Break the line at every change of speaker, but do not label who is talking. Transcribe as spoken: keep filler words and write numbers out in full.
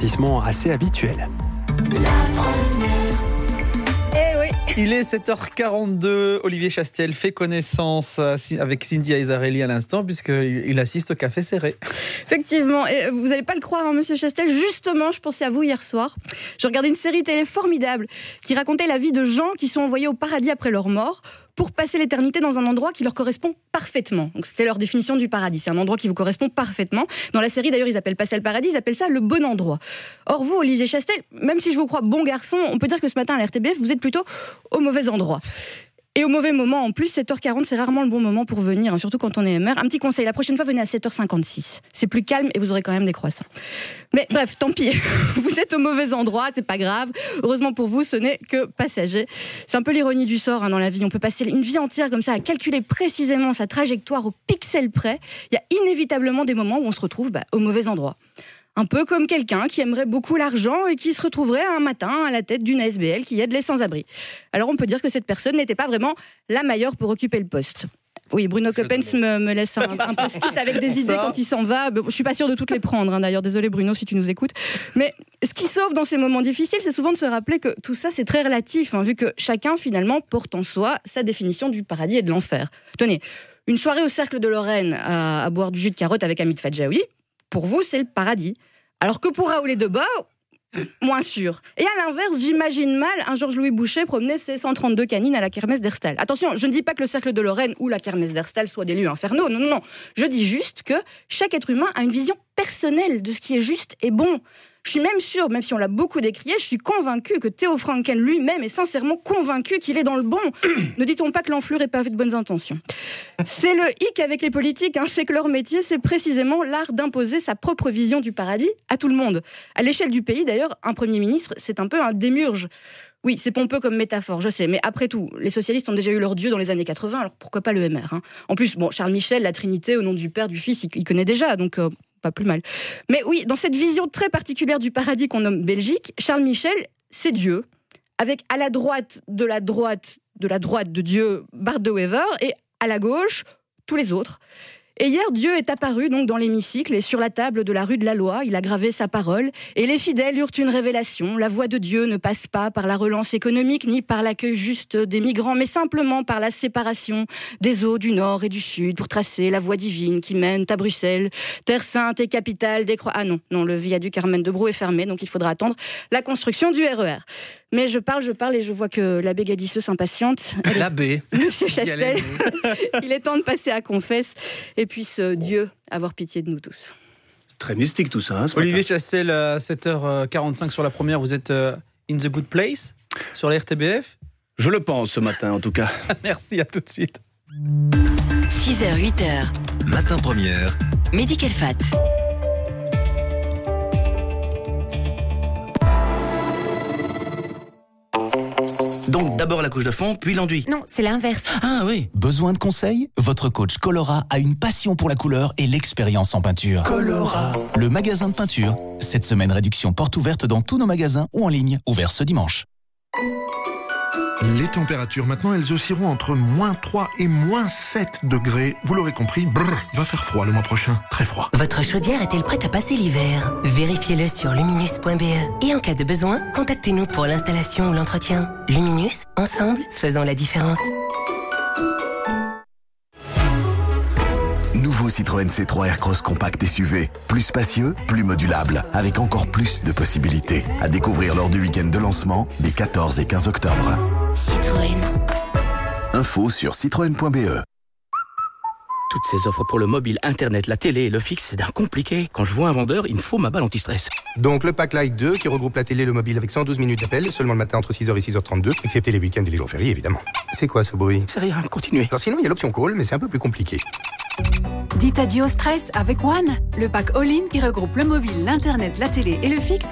divertissement assez habituel.
Il est sept heures quarante-deux, Olivier Chastel fait connaissance avec Cindy Aizarelli à l'instant puisqu'il assiste au Café Serré.
Effectivement, et vous n'allez pas le croire, hein, monsieur Chastel, justement, je pensais à vous hier soir. Je regardais une série télé formidable qui racontait la vie de gens qui sont envoyés au paradis après leur mort pour passer l'éternité dans un endroit qui leur correspond parfaitement. Donc c'était leur définition du paradis, c'est un endroit qui vous correspond parfaitement. Dans la série d'ailleurs, ils appellent pas ça le paradis, ils appellent ça le bon endroit. Or vous, Olivier Chastel, même si je vous crois bon garçon, on peut dire que ce matin à la R T B F, vous êtes plutôt au mauvais endroit. Et au mauvais moment, en plus, sept heures quarante, c'est rarement le bon moment pour venir, hein, surtout quand on est M R. Un petit conseil, la prochaine fois, venez à sept heures cinquante-six. C'est plus calme et vous aurez quand même des croissants. Mais bref, tant pis, vous êtes au mauvais endroit, c'est pas grave. Heureusement pour vous, ce n'est que passager. C'est un peu l'ironie du sort, hein, dans la vie. On peut passer une vie entière comme ça à calculer précisément sa trajectoire au pixel près. Il y a inévitablement des moments où on se retrouve bah, au mauvais endroit. Un peu comme quelqu'un qui aimerait beaucoup l'argent et qui se retrouverait un matin à la tête d'une A S B L qui aide les sans-abri. Alors on peut dire que cette personne n'était pas vraiment la meilleure pour occuper le poste. Oui, Bruno Coppens me, me laisse un, un post-it avec des idées quand il s'en va. Je suis pas sûre de toutes les prendre, hein, d'ailleurs. Désolé Bruno si tu nous écoutes. Mais ce qui sauve dans ces moments difficiles, c'est souvent de se rappeler que tout ça, c'est très relatif, hein, vu que chacun, finalement, porte en soi sa définition du paradis et de l'enfer. Tenez, une soirée au Cercle de Lorraine à, à boire du jus de carotte avec Hamid Fadjaoui, pour vous, c'est le paradis. Alors que pour Raoul et Debord, moins sûr. Et à l'inverse, j'imagine mal un Georges-Louis Boucher promener ses cent trente-deux canines à la kermesse d'Herstal. Attention, je ne dis pas que le Cercle de Lorraine ou la kermesse d'Herstal soient des lieux infernaux. Non, non, non. Je dis juste que chaque être humain a une vision personnelle de ce qui est juste et bon. Je suis même sûre, même si on l'a beaucoup décrié, je suis convaincue que Theo Franken lui-même est sincèrement convaincu qu'il est dans le bon. Ne dit-on pas que l'enflure est pavée de bonnes intentions. C'est le hic avec les politiques, hein, c'est que leur métier, c'est précisément l'art d'imposer sa propre vision du paradis à tout le monde. À l'échelle du pays, d'ailleurs, un Premier ministre, c'est un peu un démiurge. Oui, c'est pompeux comme métaphore, je sais, mais après tout, les socialistes ont déjà eu leur dieu dans les années quatre-vingts, alors pourquoi pas le M R, hein. En plus, bon, Charles Michel, la Trinité, au nom du Père, du Fils, il, il connaît déjà, donc... Euh, pas plus mal. Mais oui, dans cette vision très particulière du paradis qu'on nomme Belgique, Charles Michel, c'est Dieu, avec à la droite de la droite de la droite de Dieu, Bart de Wever, et à la gauche, tous les autres. Et hier, Dieu est apparu donc dans l'hémicycle et sur la table de la rue de la Loi, il a gravé sa parole et les fidèles eurent une révélation. La voix de Dieu ne passe pas par la relance économique ni par l'accueil juste des migrants, mais simplement par la séparation des eaux du nord et du sud pour tracer la voie divine qui mène à Bruxelles, terre sainte et capitale des croix. Ah non, non, le viaduc Carmen de Brou est fermé, donc il faudra attendre la construction du R E R. Mais je parle, je parle et je vois que l'abbé Gadisseux s'impatiente.
L'abbé.
Monsieur Chastel, il est temps de passer à confesse et puisse Dieu avoir pitié de nous tous.
Très mystique tout ça. Hein,
Olivier matin. Chastel, à sept heures quarante-cinq sur la première, vous êtes in the good place sur la R T B F ?
Je le pense ce matin en tout cas.
Merci, à tout de suite.
six heures, huit heures.
Matin première.
Medical Fat.
Donc d'abord la couche de fond, puis l'enduit.
Non, c'est l'inverse.
Ah oui.
Besoin de conseils ? Votre coach Colora a une passion pour la couleur et l'expérience en peinture.
Colora.
Le magasin de peinture. Cette semaine, réduction porte ouverte dans tous nos magasins ou en ligne, ouvert ce dimanche.
Les températures, maintenant, elles oscilleront entre moins trois et moins sept degrés. Vous l'aurez compris, brrr, il va faire froid le mois prochain. Très froid.
Votre chaudière est-elle prête à passer l'hiver ? Vérifiez-le sur luminus point b e. Et en cas de besoin, contactez-nous pour l'installation ou l'entretien. Luminus, ensemble, faisons la différence.
Nouveau Citroën C trois Aircross Compact S U V. Plus spacieux, plus modulable, avec encore plus de possibilités. À découvrir lors du week-end de lancement des quatorze et quinze octobre.
Citroën.
Info sur citroën point b e.
Toutes ces offres pour le mobile, internet, la télé et le fixe, c'est d'un compliqué. Quand je vois un vendeur, il me faut ma balle anti-stress.
Donc le pack Light deux qui regroupe la télé et le mobile avec cent douze minutes d'appel, seulement le matin entre six heures et six heures trente-deux, excepté les week-ends et les jours fériés évidemment. C'est quoi ce bruit ?
C'est rien, continuez.
Alors sinon il y a l'option call, mais c'est un peu plus compliqué.
Dites adieu au stress avec One, le pack all-in qui regroupe le mobile, l'internet, la télé et le fixe